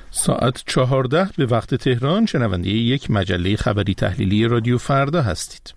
ساعت 14 به وقت تهران شنونده یک مجله خبری تحلیلی رادیو فردا هستید.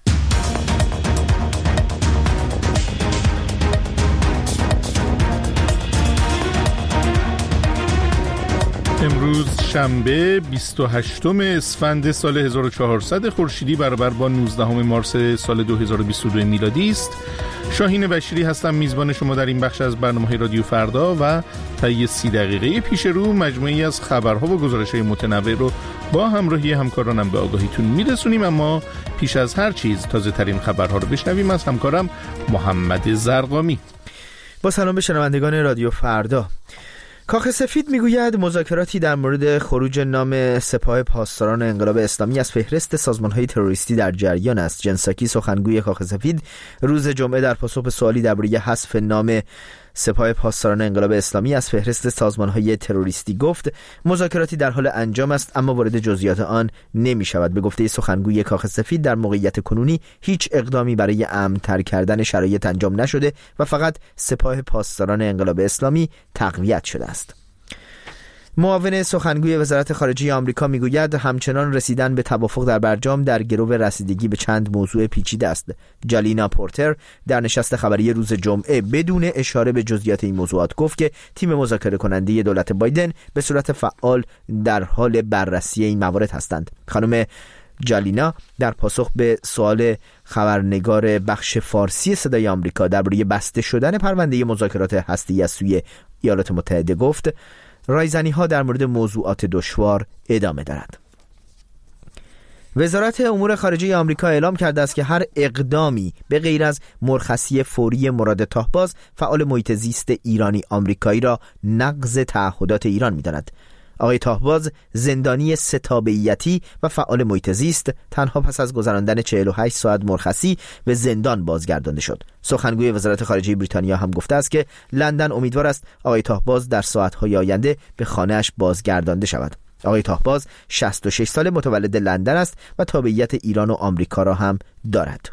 امروز شنبه 28 اسفند سال 1400 خورشیدی برابر با 19 مارس سال 2022 میلادی است. شاهین بشیری هستم، میزبان شما در این بخش از برنامه رادیو فردا و طی 30 دقیقه پیش رو مجموعی از خبرها و گزارش‌های متنوع رو با همراهی همکارانم به آگاهیتون میرسونیم. اما پیش از هر چیز تازه ترین خبرها رو بشنویم از همکارم محمد زرقامی. با سلام به شنوندگان رادیو فردا. کاخ سفید میگوید مذاکراتی در مورد خروج نام سپاه پاسداران انقلاب اسلامی از فهرست سازمان‌های تروریستی در جریان است. جن ساکی سخنگوی کاخ سفید روز جمعه در پاسخ به سوالی درباره حذف نام سپاه پاسداران انقلاب اسلامی از فهرست سازمان‌های تروریستی گفت مذاکراتی در حال انجام است اما وارد جزئیات آن نمی‌شود. به گفته سخنگوی کاخ سفید در موقعیت کنونی هیچ اقدامی برای امن‌تر کردن شرایط انجام نشده و فقط سپاه پاسداران انقلاب اسلامی تقویت شده است. معاون سخنگوی وزارت خارجه آمریکا میگوید همچنان رسیدن به توافق در برجام در گرو رسیدگی به چند موضوع پیچیده است. جالینا پورتر در نشست خبری روز جمعه بدون اشاره به جزئیات این موضوعات گفت که تیم مذاکره کننده دولت بایدن به صورت فعال در حال بررسی این موارد هستند. خانم جالینا در پاسخ به سوال خبرنگار بخش فارسی صدای آمریکا درباره بسته شدن پرونده مذاکرات هسته‌ای از سوی ایالات متحده گفت رایزنی‌ها در مورد موضوعات دشوار ادامه دارد. وزارت امور خارجه آمریکا اعلام کرده است که هر اقدامی به غیر از مرخصی فوری مراد طاهباز فعال محیط زیست ایرانی آمریکایی را نقض تعهدات ایران می‌داند. آقای طاهباز زندانی ستابعیتی و فعال محیط زیست تنها پس از گذراندن 48 ساعت مرخصی به زندان بازگردانده شد. سخنگوی وزارت خارجه بریتانیا هم گفته است که لندن امیدوار است آقای طاهباز در ساعت‌های آینده به خانه‌اش بازگردانده شود. آقای طاهباز 66 سال متولد لندن است و تابعیت ایران و آمریکا را هم دارد.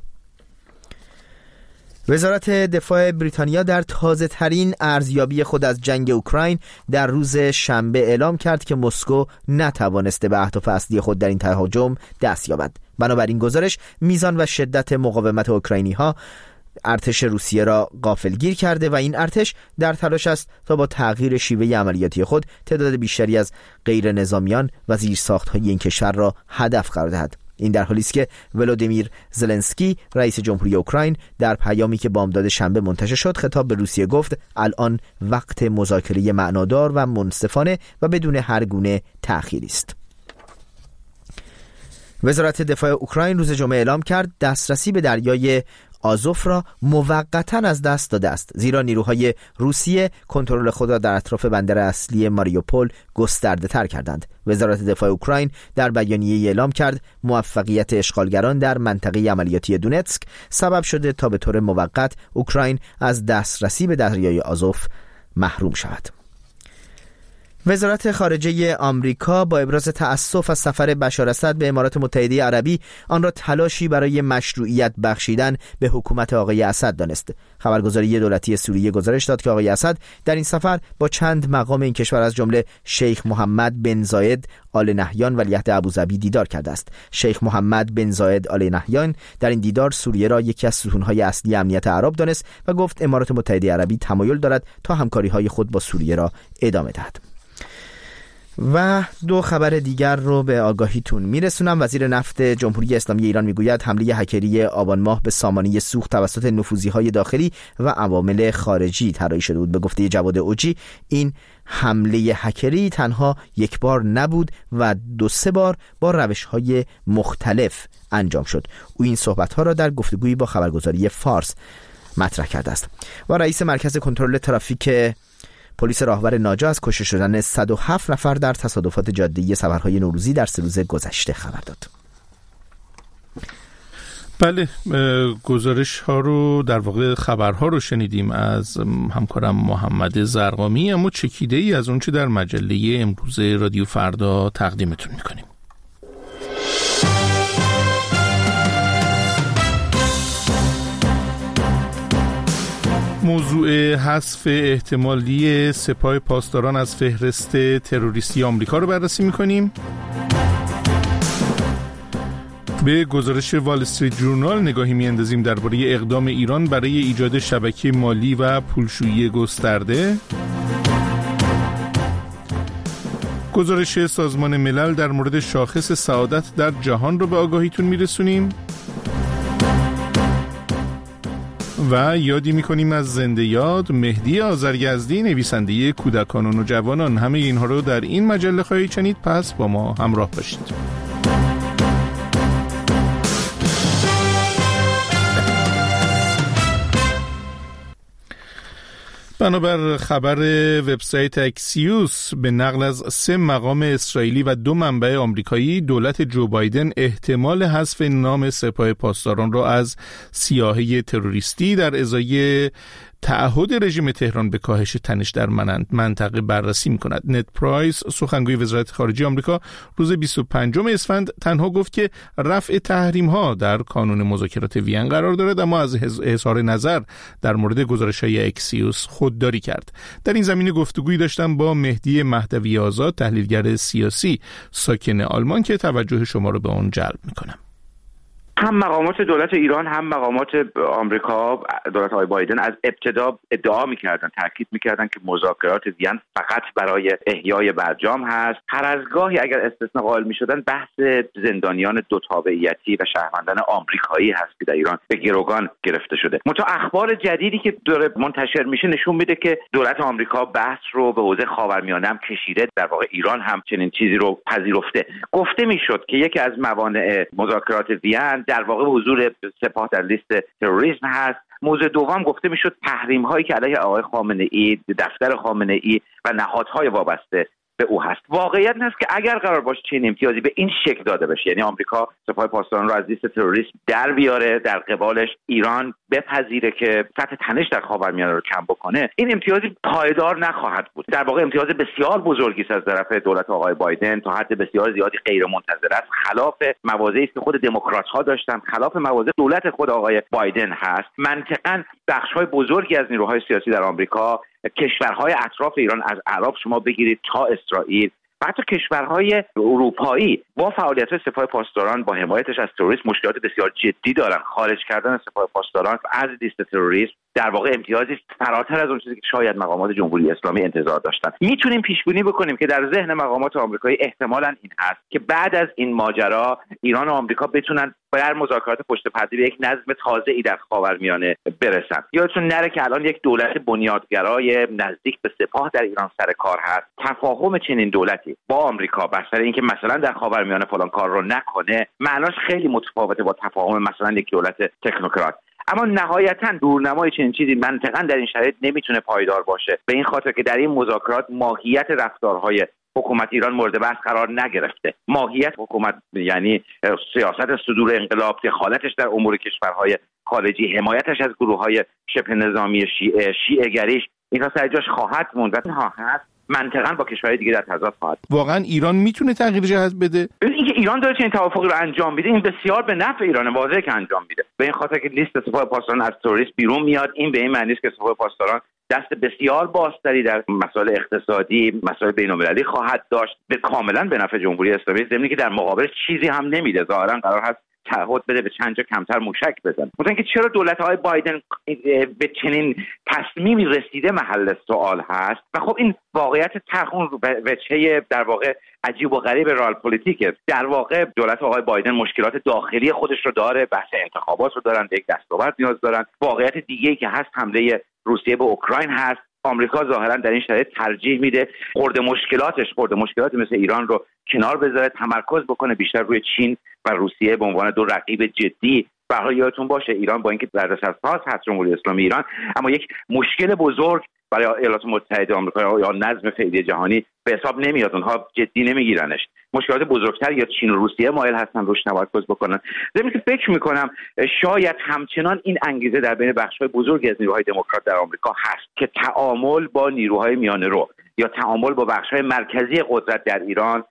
وزارت دفاع بریتانیا در تازه ترین ارزیابی خود از جنگ اوکراین در روز شنبه اعلام کرد که مسکو نتوانسته به اهداف اصلی خود در این تهاجم دست یابد. بنابراین گزارش میزان و شدت مقاومت اوکراینی‌ها ارتش روسیه را غافلگیر کرده و این ارتش در تلاش است تا با تغییر شیوه عملیاتی خود تعداد بیشتری از غیر نظامیان و زیرساخت‌های این کشور را هدف قرار دهد. این در حالی است که ولودیمیر زلنسکی رئیس جمهوری اوکراین در پیامی که بامداد شنبه منتشر شد خطاب به روسیه گفت الان وقت مذاکره معنادار و منصفانه و بدون هر گونه تأخیری است. وزارت دفاع اوکراین روز جمعه اعلام کرد دسترسی به دریای آزوف را موقتاً از دست داده است، زیرا نیروهای روسیه کنترل خود را در اطراف بندر اصلی ماریوپول گسترده تر کردند. وزارت دفاع اوکراین در بیانیه اعلام کرد موفقیت اشغالگران در منطقه عملیاتی دونتسک سبب شده تا به طور موقت اوکراین از دسترسی به دریای آزوف محروم شود. وزارت خارجه آمریکا با ابراز تأسف از سفر بشار اسد به امارات متحده عربی آن را تلاشی برای مشروعیت بخشیدن به حکومت آقای اسد دانست. خبرگزاری دولتی سوریه گزارش داد که آقای اسد در این سفر با چند مقام این کشور از جمله شیخ محمد بن زاید آل نهیان ولیعهد ابوظبی دیدار کرده است. شیخ محمد بن زاید آل نهیان در این دیدار سوریه را یکی از ستون‌های اصلی امنیت عرب دانست و گفت امارات متحده عربی تمایل دارد تا همکاری‌های خود با سوریه را ادامه دهد. و دو خبر دیگر رو به آگاهیتون میرسونم. وزیر نفت جمهوری اسلامی ایران میگوید حمله هکری آبان ماه به سامانه سوخت توسط نفوذی‌های داخلی و عوامل خارجی طراحی شده بود. به گفته جواد اوجی این حمله هکری تنها یک بار نبود و 2-3 بار با روش‌های مختلف انجام شد. او این صحبت‌ها را در گفتگویی با خبرگزاری فارس مطرح کرده است. و رئیس مرکز کنترل ترافیک پلیس راهور ناجا از کشته شدن 107 نفر در تصادفات جاده‌ای سفرهای نوروزی در 3 روز گذشته خبر داد. بله، گزارش ها رو در واقع خبرها رو شنیدیم از همکارم محمد زرقامی، اما چکیده ای از اون چه در مجله امروز رادیو فردا تقدیمتون میکنیم. موضوع حذف احتمالی سپاه پاسداران از فهرست تروریستی آمریکا رو بررسی می‌کنیم. به گزارش وال استریت ژورنال نگاهی می‌اندازیم درباره اقدام ایران برای ایجاد شبکه مالی و پولشویی گسترده. گزارش سازمان ملل در مورد شاخص سعادت در جهان رو به آگاهیتون میرسونیم و یادی میکنیم از زنده یاد مهدی آذریزدی، نویسنده کودکان و نوجوانان. همه اینها رو در این مجله خواهید شنید، پس با ما همراه باشید. بنابر خبر وبسایت اکسیوس به نقل از 3 مقام اسرائیلی و 2 منبع آمریکایی، دولت جو بایدن احتمال حذف نام سپاه پاسداران را از سیاهه تروریستی در ازای تعهد رژیم تهران به کاهش تنش در منطقه بررسی می‌کند. نت پرایس، سخنگوی وزارت خارجه آمریکا، روز 25 اسفند تنها گفت که رفع تحریم‌ها در کانون مذاکرات وین قرار دارد، اما از اظهار نظر در مورد گزارش‌های اکسیوس خودداری کرد. در این زمینه گفتگویی داشتم با مهدی مهدوی آزاد، تحلیلگر سیاسی ساکن آلمان، که توجه شما رو به اون جلب می‌کنم. هم مقامات دولت ایران هم مقامات آمریکا، دولت آقای بایدن، از ابتدا ادعا می‌کردن، تاکید می‌کردن که مذاکرات وین فقط برای احیای برجام هست. هر از گاهی اگر استثناء قائل می‌شدن بحث زندانیان دو تابعیتی و شهروندان آمریکایی هست که در ایران به گروگان گرفته شده. منتها اخبار جدیدی که داره منتشر میشه نشون میده که دولت آمریکا بحث رو به حوزه خاورمیانه هم کشیده. در واقع ایران هم چنین چیزی رو پذیرفته. گفته میشد که یکی از موانع مذاکرات وین در واقع حضور سپاه در لیست تروریسم هست. موضوع دوم گفته میشد تحریم هایی که علیه آقای خامنه ای، دفتر خامنه ای و نهادهای وابسته به او هست. واقعیت این است که اگر قرار باشه چنین امتیازی به این شکل داده بشه، یعنی آمریکا سپاه پاسداران رو از لیست تروریسم در بیاره، در قبالش ایران بپذیره که سطح تنش در خاورمیانه رو کم بکنه، این امتیازی پایدار نخواهد بود. در واقع امتیاز بسیار بزرگی است از طرف دولت آقای بایدن، تا حد بسیار زیادی غیر منتظره است، خلاف مواضعی است که خود دموکرات‌ها داشتن، خلاف مواضع دولت خود آقای بایدن هست. منطقاً بخش‌های بزرگی از نیروهای سیاسی در آمریکا، کشورهای اطراف ایران، از عراق شما بگیرید تا اسرائیل و حتی کشورهای اروپایی، با فعالیت‌های سپاه پاسداران، با حمایتش از تروریسم مشکلات بسیار جدی دارن. خارج کردن سپاه پاسداران از لیست تروریسم در واقع امتیازی فراتر از اون چیزی که شاید مقامات جمهوری اسلامی انتظار داشتن. میتونیم پیش بینی بکنیم که در ذهن مقامات آمریکایی احتمالاً این هست که بعد از این ماجرا ایران و آمریکا بتونن در مذاکرات پشت پرده به یک نظم تازه‌ای در خاورمیانه برسن. یادتون نره که الان یک دولت بنیادگرای نزدیک به سپاه در ایران سر کار هست. تفاهم چنین دولتی با آمریکا بر سر اینکه مثلا در خاورمیانه فلان کار رو نکنه، معناش خیلی متفاوته با تفاهم مثلا یک دولت تکنوکرات. اما نهایتاً دورنمای چنین چیزی منطقاً در این شرایط نمیتونه پایدار باشه، به این خاطر که در این مذاکرات ماهیت رفتارهای حکومت ایران مورد بحث قرار نگرفته. ماهیت حکومت یعنی سیاست صدور انقلاب، دخالتش در امور کشورهای خارجی، حمایتش از گروه‌های شبه نظامی شیعه گریش، اینها سر جاش خواهد موند و اینها هست. منطقاً با کشورهای دیگه در تضاد خواهد. واقعا ایران میتونه تغییر جهت بده؟ اینکه ایران داره چنین توافقی رو انجام میده، این بسیار به نفع ایرانه، واضحه که انجام میده. به این خاطر که لیست سپاه پاسداران از تروریسم بیرون میاد، این به این معنی است که سپاه پاسداران دست بسیار بازتری در مسائل اقتصادی، مسائل بین‌المللی خواهد داشت، به کاملا به نفع جمهوری اسلامی، ضمن که در مقابل چیزی هم نمیده. ظاهرا قرار هست تعهد بده به چند جا کمتر موشک بزنه. مثلا که چرا دولت‌های بایدن به چنین تصمیمی رسیده محل سوال هست و خب این واقعیت تخون وجهه در واقع عجیب و غریب رئال پلیتیکه. در واقع دولت آقای بایدن مشکلات داخلی خودش رو داره، بحث انتخابات رو دارن، به یک دستاورد نیاز دارن. واقعیت دیگه‌ای که هست حمله روسیه به اوکراین هست. آمریکا ظاهرا در این شرایط ترجیح میده خرد مشکلات مثل ایران رو کنار بذاره، تمرکز بکنه بیشتر روی چین و روسیه به عنوان دو رقیب جدی. برای یادتون باشه ایران با اینکه دردسرساز هست جمهوری اسلامی ایران، اما یک مشکل بزرگ برای ایالات متحده آمریکا یا نظم فعلی جهانی به حساب نمیاد. اونها جدی نمیگیرنش. مشکلات بزرگتر یا چین و روسیه مایل هستن روش تمرکز بکنن. ضمن که فکر میکنم شاید همچنان این انگیزه در بین بخش‌های بزرگی از نیروهای دموکرات در آمریکا هست که تعامل با نیروهای میانه رو یا تعامل با بخش‌های مرکزی قدرت در ایران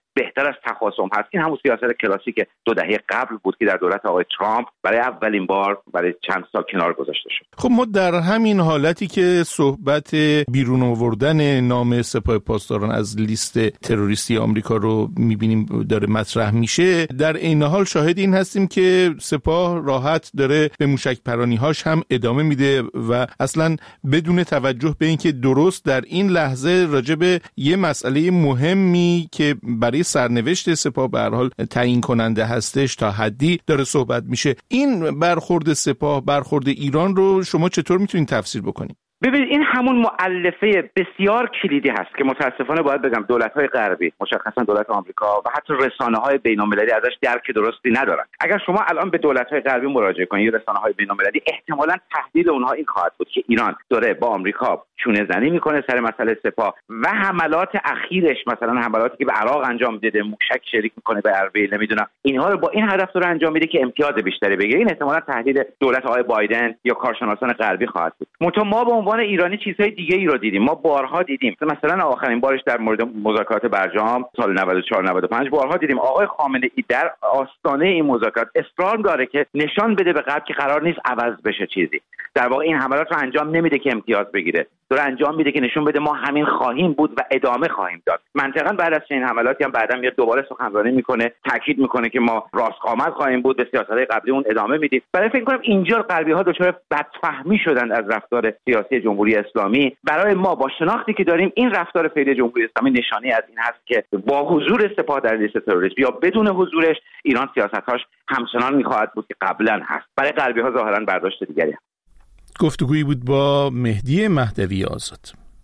بهتر از تخاصم هست. این همون سیاست کلاسیک 2 دهه قبل بود که در دولت آقای ترامپ برای اولین بار برای چند سال کنار گذاشته شد. خب ما در همین حالتی که صحبت بیرون آوردن نام سپاه پاسداران از لیست تروریستی آمریکا رو می‌بینیم داره مطرح میشه، در عین حال شاهد این هستیم که سپاه راحت داره به موشک پرانی‌هاش هم ادامه میده و اصلا بدون توجه به اینکه درست در این لحظه راجع به یه مسئله مهمی که برای سرنوشت سپاه به هر حال تعیین کننده هستش تا حدی داره صحبت میشه. این برخورد سپاه، برخورد ایران رو شما چطور میتونید تفسیر بکنید؟ ببینید این همون مؤلفه بسیار کلیدی هست که متاسفانه باید بگم دولت‌های غربی، مشخصا دولت آمریکا و حتی رسانه‌های بین‌المللی ازش درک درستی ندارن. اگر شما الان به دولت‌های غربی مراجعه کنید، رسانه‌های بین‌المللی، احتمالاً تهدید اونها این خواهد بود که ایران داره با آمریکا چونه زنی میکنه سر مسئله سپاه و حملات اخیرش، مثلا حملاتی که به عراق انجام داده، موشک شلیک میکنه به اربیل، نمیدونم اینها رو با این هدف داره انجام میده که امتیاز بیشتری بگیره. این احتمالاً تهدید دولت آقای بایدن یا کارشناسان غربی خواهد بود. منتها ما به عنوان ایرانی چیزهای دیگه ای رو دیدیم. ما بارها دیدیم، مثلا آخرین بارش در مورد مذاکرات برجام سال 94 95 بارها دیدیم آقای خامنه‌ای در آستانه این مذاکرات اصرار داره که نشان بده به غرب که قرار نیست عوض بشه چیزی. در واقع این حملات رو انجام نمیده که امتیاز بگیره، داره انجام میده که نشون بده ما همین خواهیم بود و ادامه خواهیم داد. منطقاً بعد از این حملاتی هم بعداً میاد دوباره سخنرانی میکنه، تاکید میکنه که ما راستقامت خواهیم بود، به سیاست‌های قبلی اون ادامه میدیم. برای فکر کنم اینجا غربی‌ها دچار بدفهمی شدن از رفتار سیاسی جمهوری اسلامی. برای ما با شناختی که داریم این رفتار فعلی جمهوری اسلامی نشانه از این هست که با حضور سپاه در لیست تروریست یا بدون حضورش ایران سیاست‌هاش همچنان می‌خواهد بود که قبلاً هست. برای غربی‌ها ظاهراً برداشت دیگری هست. گفتگویی بود با مهدی مهدوی آزاد.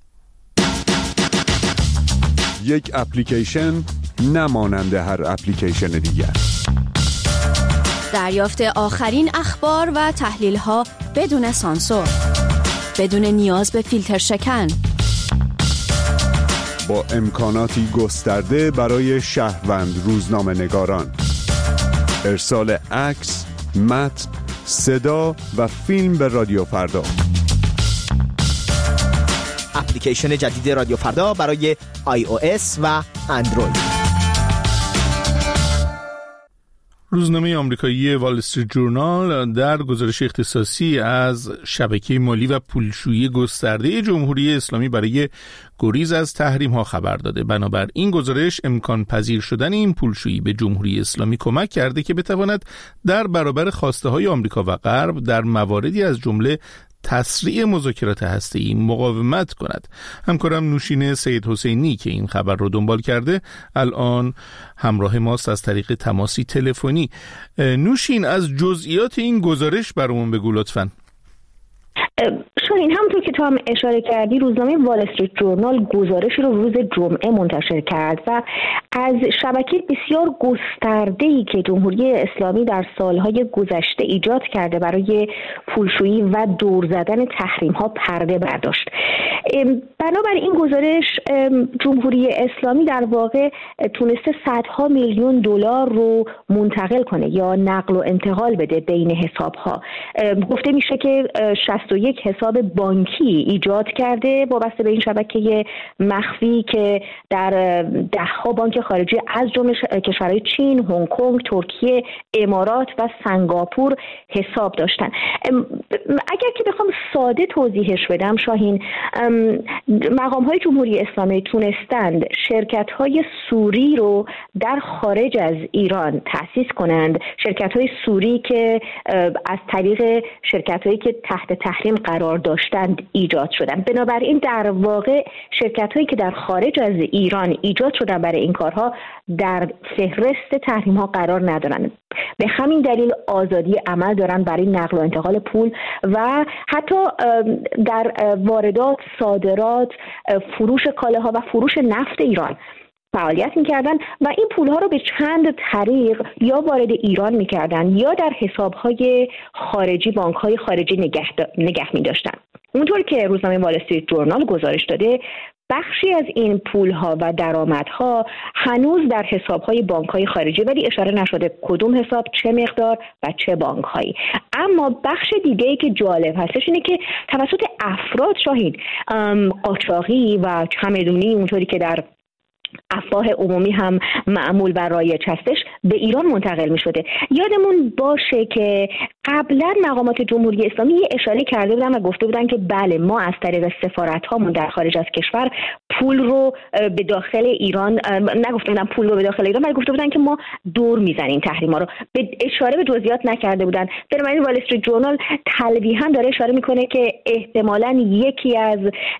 یک اپلیکیشن نمانند هر اپلیکیشن دیگر. دریافت آخرین اخبار و تحلیل‌ها بدون سانسور، بدون نیاز به فیلتر شکن، با امکاناتی گسترده برای شهروند روزنامه‌نگاران. ارسال عکس، متن، صدا و فیلم به رادیو فردا. اپلیکیشن جدید رادیو فردا برای iOS و اندروید. روزنامه آمریکایی وال استریت جورنال در گزارش اختصاصی از شبکه مالی و پولشویی گسترده جمهوری اسلامی برای گریز از تحریم‌ها خبر داده. بنابر این گزارش امکان پذیر شدن این پولشویی به جمهوری اسلامی کمک کرده که بتواند در برابر خواسته‌های آمریکا و غرب در مواردی از جمله تسریع مذاکرات هسته‌ای مقاومت کند. همکارم نوشین سید حسینی که این خبر رو دنبال کرده الان همراه ماست از طریق تماسی تلفنی. نوشین، از جزئیات این گزارش برامون بگو لطفاً. شاهین، همونطور که تو هم اشاره کردی، روزنامه وال استریت جورنال گزارشی رو روز جمعه منتشر کرد و از شبکه بسیار گسترده‌ای که جمهوری اسلامی در سالهای گذشته ایجاد کرده برای پولشویی و دور زدن تحریم‌ها پرده برداشت. بنابر این گزارش جمهوری اسلامی در واقع تونسته صدها میلیون دلار رو منتقل کنه یا نقل و انتقال بده بین حساب‌ها. گفته میشه که 61 حساب بانکی ایجاد کرده وابسته به این شبکه مخفی که در ده‌ها بانک خارجی از جمله کشورهای چین، هنگ کنگ، ترکیه، امارات و سنگاپور حساب داشتن. اگر که بخوام ساده توضیحش بدم شاهین، مقام‌های جمهوری اسلامی تونستند شرکت‌های سوری رو در خارج از ایران تأسیس کنند، شرکت‌های سوری که از طریق شرکت‌هایی که تحت تحریم قرار داشتند ایجاد شدند. بنابراین در واقع شرکت‌هایی که در خارج از ایران ایجاد شدن برای این کارها در فهرست تحریم‌ها قرار ندارند. به همین دلیل آزادی عمل دارن برای نقل و انتقال پول و حتی در واردات، صادرات، فروش کالاها و فروش نفت ایران فعالیت می‌کردن و این پول‌ها رو به چند طریق یا وارد ایران می‌کردن یا در حساب‌های خارجی، بانک‌های خارجی نگه می‌داشتن. اونطور که روزنامه وال استریت جورنال گزارش داده، بخشی از این پول‌ها و درآمدها هنوز در حساب‌های بانک‌های خارجی، ولی اشاره نشده کدوم حساب، چه مقدار و چه بانک‌هایی. اما بخش دیگه‌ای که جالب هستش اینه که توسط افراد شاهین قاچاقی و چمدونی، اونطوری که در افواه عمومی هم معمول و رایج هستش به ایران منتقل می شده. یادمون باشه که قبلا مقامات جمهوری اسلامی یه اشاره کرده بودن و گفته بودن که بله ما از طریق سفارت هامون در خارج از کشور پول رو به داخل ایران، نگفته بودن پول رو به داخل ایران، ولی گفته بودن که ما دور میزنیم تحریما رو، به اشاره به جزئیات نکرده بودن. بنابراین وال استریت جورنال تلویحاً داره اشاره میکنه که احتمالاً یکی از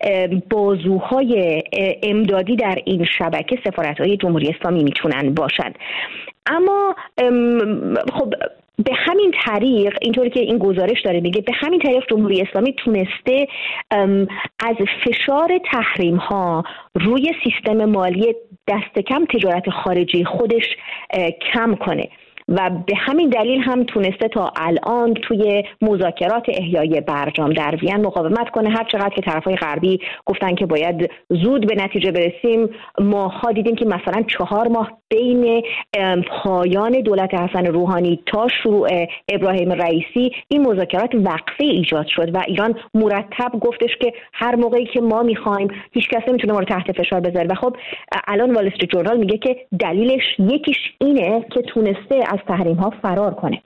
بازوهای امدادی در این شبکه سفارت‌های جمهوری اسلامی میتونن باشن. اما خب به همین طریق، اینطوری که این گزارش داره میگه، به همین طریق جمهوری اسلامی تونسته از فشار تحریم ها روی سیستم مالی دست کم تجارت خارجی خودش کم کنه و به همین دلیل هم تونسته تا الان توی مذاکرات احیای برجام در وین مقاومت کنه. هر چقدر که طرفای غربی گفتن که باید زود به نتیجه برسیم، ماها دیدیم که مثلا 4 ماه بین پایان دولت حسن روحانی تا شروع ابراهیم رئیسی این مذاکرات وقفه ایجاد شد و ایران مرتب گفتش که هر موقعی که ما میخوایم هیچ کس نمیتونه ما رو تحت فشار بذاره. و خب الان وال استریت جورنال میگه که دلیلش یکیش اینه که تونسته از تحریم ها فرار کنه.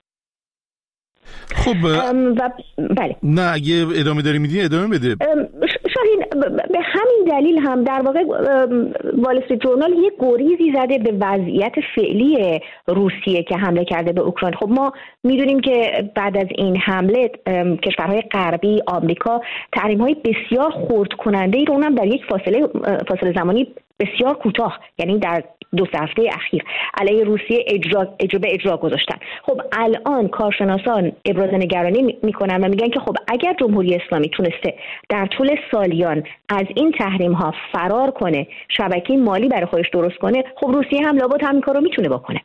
خب بله. نه اگه ادامه داری میدی ادامه بده. شاهین، به همین دلیل هم در واقع وال استریت جورنال یه گریزی زده به وضعیت فعلی روسیه که حمله کرده به اوکراین. خب ما میدونیم که بعد از این حمله کشورهای غربی، آمریکا تحریم‌های بسیار خرد کننده‌ای رو اونم در یک فاصله زمانی بسیار کوتاه، یعنی در 2 هفته اخیر علیه روسیه اجرا گذاشتن. خب الان کارشناسان ابراز نگرانی میکنن و میگن که خب اگر جمهوری اسلامی تونسته در طول سالیان از این تحریم ها فرار کنه، شبکه مالی برای خودش درست کنه، خب روسیه هم لابد همین کارو میتونه بکنه.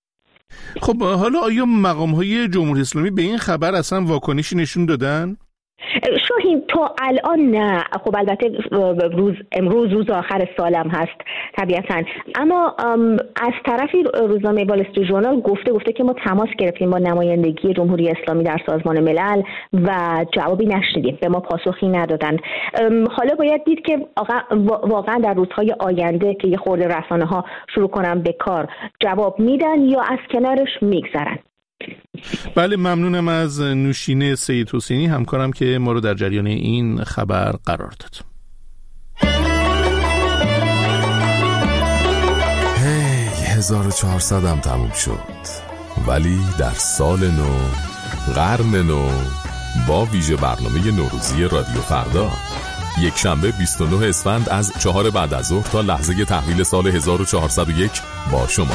خب حالا آیا مقام‌های جمهوری اسلامی به این خبر اصلا واکنشی نشون دادن؟ شاهین تا الان نه. خب البته امروز روز آخر سالم هست طبیعتاً، اما از طرفی روزنامه وال استریت جورنال گفته که ما تماس گرفتیم با نمایندگی جمهوری اسلامی در سازمان ملل و جوابی نشنیدیم، به ما پاسخی ندادن. حالا باید دید که واقعا در روزهای آینده که یه خورده رسانه‌ها شروع کنن به کار جواب میدن یا از کنارش میگذرن. بله، ممنونم از نوشین سید حسینی همکارم که ما رو در جریان این خبر قرار داد. 1400 هم تموم شد، ولی در سال نو، قرن نو، با ویژه برنامه نوروزی رادیو فردا، یک شنبه 29 اسفند از 4 بعد از ظهر تا لحظه تحویل سال 1401 با شما.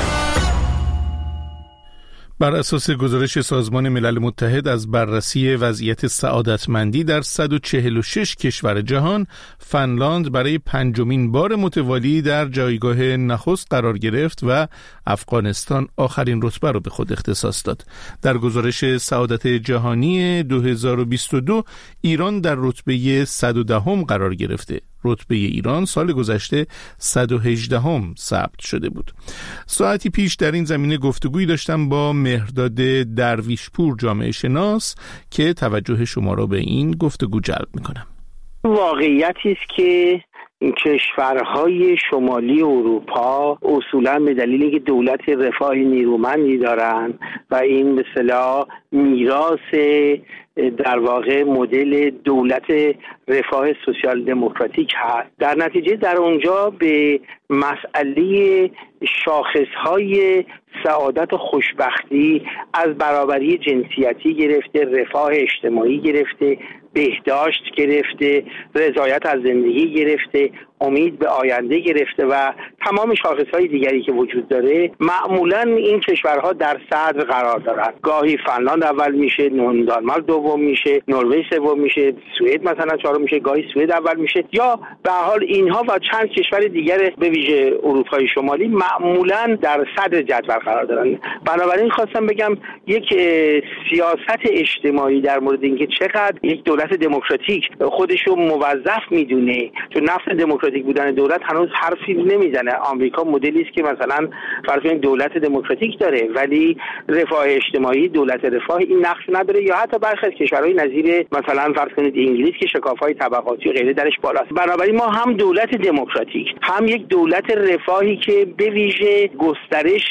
بر اساس گزارش سازمان ملل متحد از بررسی وضعیت سعادتمندی در 146 کشور جهان، فنلاند برای 5مین بار متوالی در جایگاه نخست قرار گرفت و افغانستان آخرین رتبه را به خود اختصاص داد. در گزارش سعادت جهانی 2022 ایران در رتبه 110 قرار گرفته. رتبه ایران سال گذشته 118 ثبت شده بود. ساعتی پیش در این زمینه گفتگویی داشتم با مهرداد درویشپور جامعه شناس که توجه شما را به این گفتگو جلب میکنم. واقعیتی است که کشورهای شمالی اروپا اصولا به دلیل اینکه دولت رفاه نیرومندی دارن و این به اصطلاح میراث در واقع مدل دولت رفاه سوسیال دموکراتیک هست، در نتیجه در اونجا به مسئله شاخصهای سعادت و خوشبختی از برابری جنسیتی گرفته، رفاه اجتماعی گرفته، بهداشت گرفته، رضایت از زندگی گرفته، امید به آینده گرفته و تمام شاخصهای دیگری که وجود داره، معمولا این کشورها در صدر قرار دارن. گاهی فنلاند اول میشه، دانمارک دوم میشه، نروژ سوم میشه، سوئد مثلا چهارم میشه، گاهی سوئد اول میشه، یا به حال اینها و چند کشور دیگر به ویژه اروپای شمالی معمولا در صدر جدول قرار دارن. بنابراین خواستم بگم یک سیاست اجتماعی در مورد اینکه چقدر یک دولت دموکراتیک خودشو موظف میدونه، چون نفس دموکراسی دموکراتیک بودن دولت هنوز حرفی نمیزنه. آمریکا مدلی است که مثلا فرض کنید دولت دموکراتیک داره ولی رفاه اجتماعی، دولت رفاه این نقش نداره، یا حتی برخی از کشورهای نظیر مثلا فرض کنید انگلیس که شکاف‌های طبقاتی و غیره درش بالاست. بنابراین ما هم دولت دموکراتیک، هم یک دولت رفاهی که به ویژه گسترش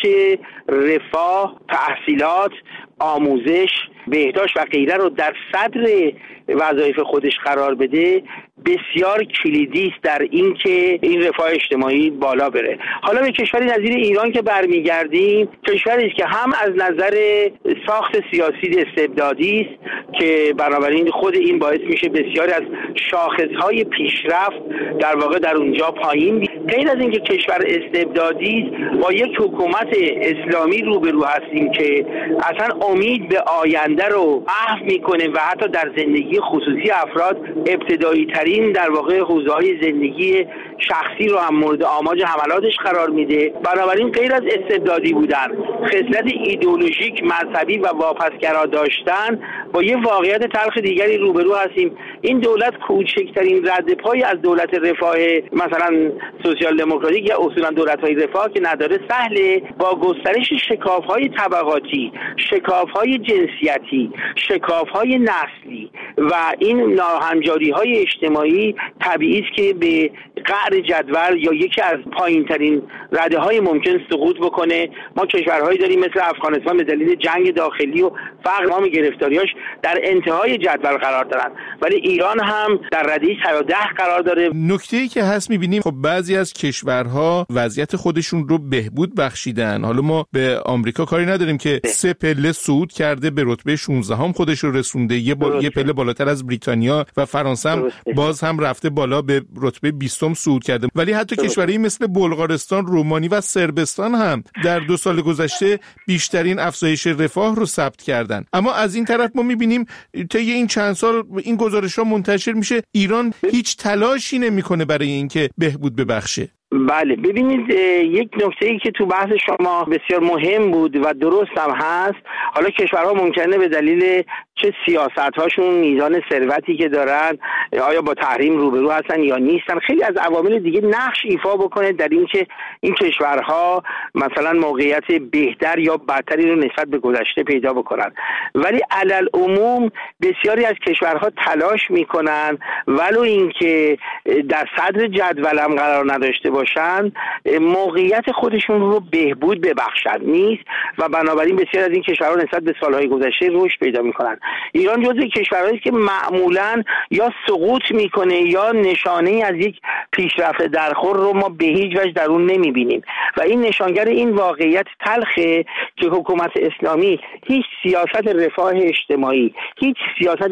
رفاه، تحصیلات، آموزش، بهداشت و غیره رو در صدر وظایف خودش قرار بده بسیار کلیدی است در اینکه این رفاه اجتماعی بالا بره. حالا به کشوری نظیر ایران که برمیگردیم، کشوری است که هم از نظر ساخت سیاسی استبدادی است که بنابراین خود این باعث میشه بسیاری از شاخصهای پیشرفت در واقع در اونجا پایین بید. غیر از اینکه کشور استبدادی است، با یک حکومت اسلامی روبرو هستیم که اصلا امید به آینده رو محو میکنه و حتی در زندگی خصوصی افراد ابتدایی ترین در واقع حوزه‌های زندگی شخصی رو هم مورد آماج حملاتش قرار میده. بنابراین غیر از استبدادی بودن، خصلت ایدئولوژیک، مذهبی و واپسگرا داشتن، با یه واقعیت تلخ دیگری روبرو هستیم. این دولت کوچکترین رد پای از دولت رفاه مثلا سوسیال دموکراتیک یا اصولا دولت‌های رفاه که نداره سهله، با گسترش شکاف‌های طبقاتی، شکاف‌های جنسیتی، شکاف‌های نسلی و این ناهمجاری‌های اجتماعی طبیعی است که به قعر جدول یا یکی از پایین‌ترین رده‌های ممکن سقوط بکنه. ما کشورهایی داریم مثل افغانستان به دلیل جنگ داخلی و فقر و گرفتاریاش در انتهای جدول قرار دارن، ولی ایران هم در رده 110 قرار داره. نکته‌ای که هست می‌بینیم خب بعضی از کشورها وضعیت خودشون رو بهبود بخشیدن. حالا ما به آمریکا کاری نداریم که 3 پله صعود کرده به رتبه 16 هم خودش رو رسونده، یه پله بالاتر از بریتانیا و فرانسه هم باز هم رفته بالا به رتبه 20 صعود کرده. ولی حتی کشورهایی مثل بلغارستان، رومانی و صربستان هم در 2 سال گذشته بیشترین افزایش رفاه رو ثبت کردن. اما از این طرف ما می‌بینیم طی این چند سال این گزارش‌ها منتشر میشه، ایران هیچ تلاشی نمی‌کنه برای اینکه بهبود ببخشه. بله، ببینید یک نکته‌ای که تو بحث شما بسیار مهم بود و درست هم هست، حالا کشورها ممکنه به دلیل چه سیاست‌هاشون، میزان ثروتی که دارن، آیا با تحریم روبرو هستن یا نیستن، خیلی از عوامل دیگه نقش ایفا بکنه در اینکه این کشورها مثلا موقعیت بهتر یا بدتری رو نسبت به گذشته پیدا بکنن. ولی علل عموم بسیاری از کشورها تلاش میکنن ولو اینکه در صدر جدول هم قرار نداشته باشن، موقعیت خودشون رو بهبود ببخشند نیست و بنابراین بسیار از این کشورها نسبت به سالهای گذشته رشد پیدا میکنن. ایران جزو کشورهایی که معمولا یا سقوط میکنه یا نشانه از یک پیشرفت درخور رو ما به هیچ وجه در اون نمیبینیم و این نشانگر این واقعیت تلخه که حکومت اسلامی هیچ سیاست رفاه اجتماعی، هیچ سیاست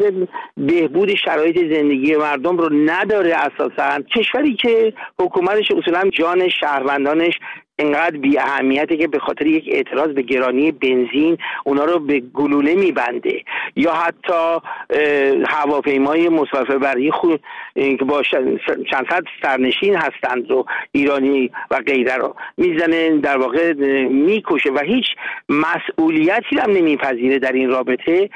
بهبود شرایط زندگی مردم رو نداره. اساساً کشوری که حکومتش اصولا جان شهروندانش اینقدر بی اهمیته که به خاطر یک اعتراض به گرانی بنزین اونا رو به گلوله میبنده، یا حتی هواپیمای مسافربری که با چند صد سرنشین هستند رو ایرانی و غیره رو میزنه، در واقع میکشه و هیچ مسئولیتی هم نمیپذیره در این رابطه.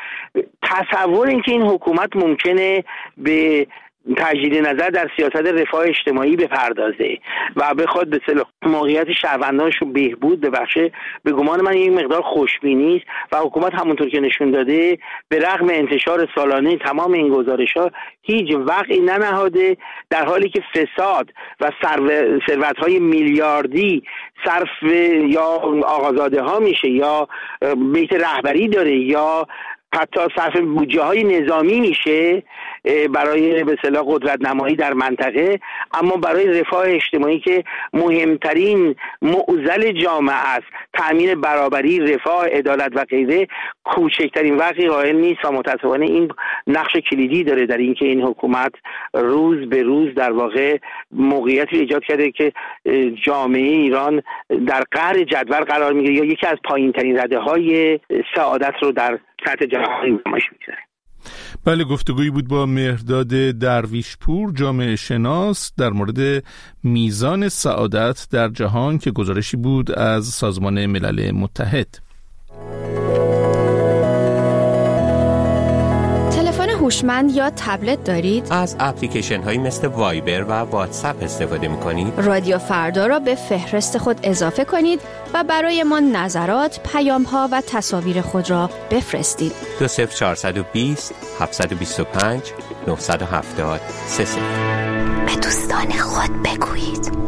تصور اینکه این حکومت ممکنه به تجدید نظر در سیاست رفاه اجتماعی بپردازه و بخواد به اصطلاح موقعیت شهروندانش رو بهبود ببخشه، به گمان من این مقدار خوشبینی است و حکومت همونطور که نشون داده به رغم انتشار سالانه تمام این گزارش‌ها هیچ وقعی ننهاده، در حالی که فساد و ثروت‌های میلیاردی صرف یا آقازاده‌ها میشه یا بیت رهبری داره یا حتی صرف بودجه های نظامی میشه برای به اصطلاح قدرت نمایی در منطقه، اما برای رفاه اجتماعی که مهمترین معضل جامعه است، تأمین برابری، رفاه، عدالت و غیره، کوچکترین وقتی قائل نیست و متاسفانه این نقش کلیدی داره در اینکه این حکومت روز به روز در واقع موقعیتی ایجاد کرده که جامعه ایران در قعر جدول قرار میگیره یا یکی از پایین‌ترین رده‌های سعادت رو در سطح جهانی نمایش می‌گذاره. بله، گفتگویی بود با مهرداد درویشپور، جامعه شناس، در مورد میزان سعادت در جهان که گزارشی بود از سازمان ملل متحد. هوشمند یا تبلت دارید؟ از اپلیکیشن هایی مثل وایبر و واتساپ استفاده می‌کنید؟ رادیو فردا را به فهرست خود اضافه کنید و برای ما نظرات، پیام‌ها و تصاویر خود را بفرستید. 20420 725 970 33. به دوستان خود بگویید.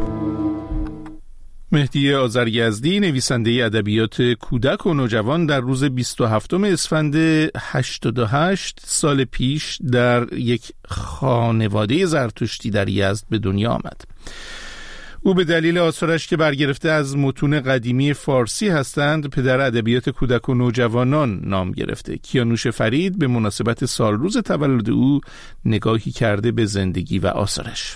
مهدی آذریزدی، نویسنده ادبیات کودک و نوجوان، در روز 27 اسفند 88 سال پیش در یک خانواده زرتشتی در یزد به دنیا آمد. او به دلیل آثارش که برگرفته از متون قدیمی فارسی هستند، پدر ادبیات کودک و نوجوانان نام گرفته. کیانوش فرید به مناسبت سالروز تولد او نگاهی کرده به زندگی و آثارش.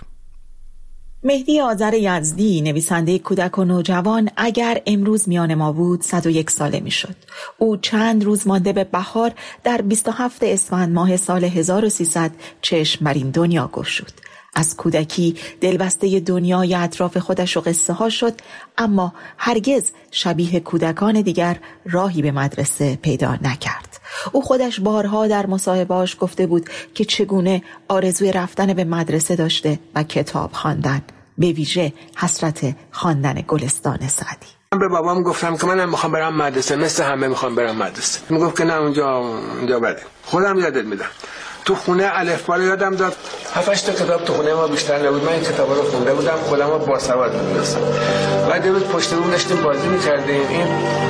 مهدی آذریزدی، نویسنده کودک و نوجوان، اگر امروز میان ما بود 101 ساله میشد. او چند روز مانده به بهار در 27 اسفند ماه سال 1300 چشم بر این دنیا گشود. از کودکی دلبسته دنیای اطراف خودش و قصه ها شد، اما هرگز شبیه کودکان دیگر راهی به مدرسه پیدا نکرد. او خودش بارها در مصاحبه‌اش گفته بود که چگونه آرزوی رفتن به مدرسه داشته و کتاب خواندن، به ویژه حسرت خواندن گلستان سعدی. من به بابام گفتم که منم میخوام برم مدرسه، مثل همه میخوام برم مدرسه. میگفت که نه اونجا بده. خودم یادت میدم تو خونه الفبا رو یادم داد 7-8 تا کتاب تو خونه ما بیشتر نبود. من این کتابا رو خونده بودم، خودم رو باسواد می‌دونستم. بعد روز پشت بوم داشتیم بازی می‌کردیم. این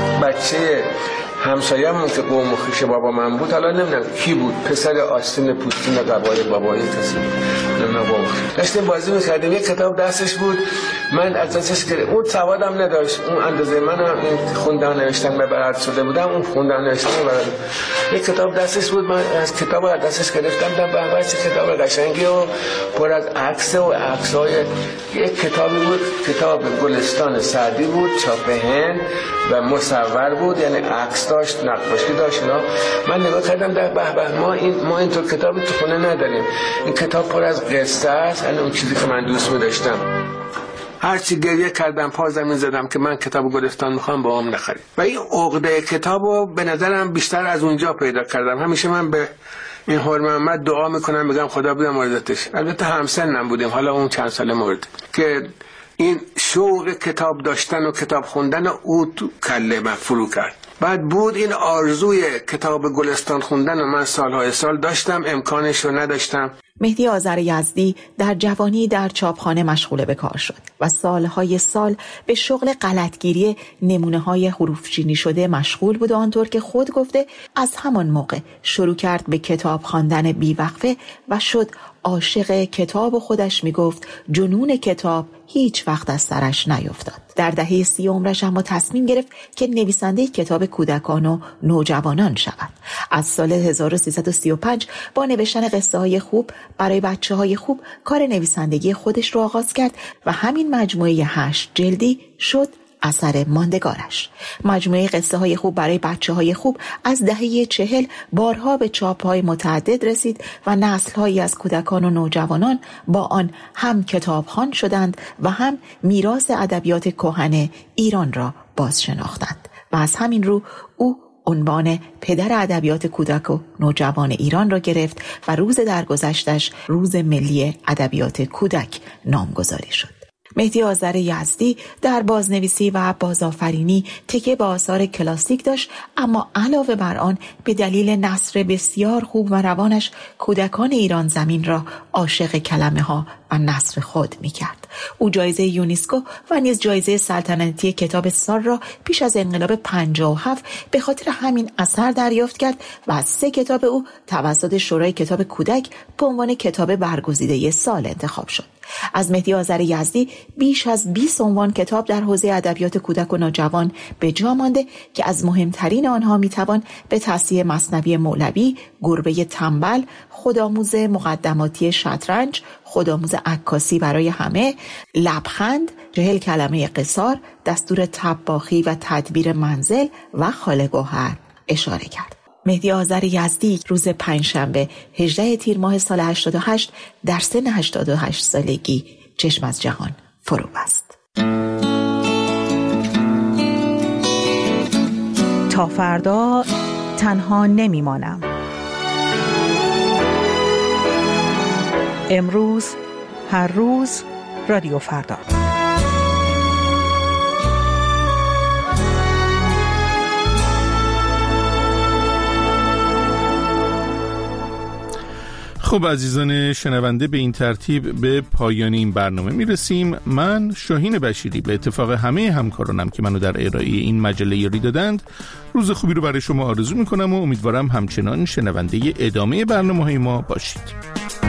بچه همسایه‌مون که قوم و خویش بابا من بود، حالا نمیدونم کی بود، پسر آستین پوستین قبای بابایی کسی نمیدونم بابا، داشتیم بازی می‌کردیم. یک کتاب دستش بود، من از دستش گرفتم. اون سوادم نداشت، اون اندازه منم این خوندن نوشتن به بلد شده بودم، اون خوندن نوشتن بلد. یک کتاب دستش بود، من از کتاب از دستش گرفتم، دیدم به چه کتاب قشنگی و پر از عکس و عکس‌های. یک کتابی بود، کتاب گلستان سعدی بود، چاپ هند و مصور بود، یعنی عکس داشت، نقاشی داشت. من نگاه کردم، به ما اینطور کتابی تو خونه نداریم. این کتاب پر از قصه است، یعنی اون چیزی که من دوست داشتم. هرچی گریه کردم، پا زمین زدم که من کتاب گلستان میخوام، با هم نخرید. و این عقده کتابو به نظرم بیشتر از اونجا پیدا کردم. همیشه من به این حور محمد دعا میکنم، میگم خدا بیامرزتش. البته همسنم بودیم، حالا اون چند ساله مرد، که این شوق کتاب داشتن و کتاب خوندن او تو کله من فرو کرد. بعد بود این آرزوی کتاب گلستان خوندن و من سالهای سال داشتم، امکانش رو نداشتم. مهدی آذریزدی در جوانی در چاپخانه مشغول به کار شد و سالهای سال به شغل غلطگیری نمونه‌های حروفچینی شده مشغول بود و آنطور که خود گفته از همان موقع شروع کرد به کتاب خواندن بیوقفه و شد عاشق کتاب و خودش میگفت جنون کتاب هیچ وقت از سرش نیفتاد. در دهه 30 عمرش اما تصمیم گرفت که نویسنده کتاب کودکان و نوجوانان شود. از سال 1335 با نوشتن قصه های خوب برای بچه های خوب کار نویسندگی خودش رو آغاز کرد و همین مجموعه 8 جلدی شد اثر ماندگارش. مجموعه قصه های خوب برای بچه های خوب از دهه 40 بارها به چاپ های متعدد رسید و نسل هایی از کودکان و نوجوانان با آن هم کتابخوان شدند و هم میراث ادبیات کهن ایران را باز شناختند و از همین رو او عنوان پدر ادبیات کودک و نوجوان ایران را گرفت و روز درگذشتش روز ملی ادبیات کودک نامگذاری شد. مهدی آذریزدی در بازنویسی و بازآفرینی تکیه به آثار کلاسیک داشت، اما علاوه بر آن به دلیل نثر بسیار خوب و روانش کودکان ایران زمین را عاشق کلمه ها و نثر خود می کرد. او جایزه یونسکو و نیز جایزه سلطنتی کتاب سال را پیش از انقلاب 57 به خاطر همین اثر دریافت کرد و از 3 کتاب او توسط شورای کتاب کودک به عنوان کتاب برگزیده سال انتخاب شد. از مهدی آذریزدی بیش از 20 عنوان کتاب در حوزه ادبیات کودک و نوجوان به جا مانده که از مهمترین آنها میتوان به تصحیح مثنوی مولوی، گربه تنبل، خودآموز مقدماتی شطرنج، خودآموز عکاسی برای همه، لبخند، 40 کلمه قصار، دستور طباخی و تدبیر منزل و خاله گوهر اشاره کرد. مهدی آذریزدی روز پنجشنبه 18 تیر ماه سال 88 در سن 88 سالگی چشم از جهان فرو بست. تا فردا تنها نمیمانم. امروز، هر روز، رادیو فردا. خب عزیزان شنونده، به این ترتیب به پایان این برنامه میرسیم. من شاهین بشیری به اتفاق همه همکارانم که منو در ارائه این مجله یاری دادند روز خوبی رو برای شما آرزو میکنم و امیدوارم همچنان شنونده ادامه برنامه‌های ما باشید.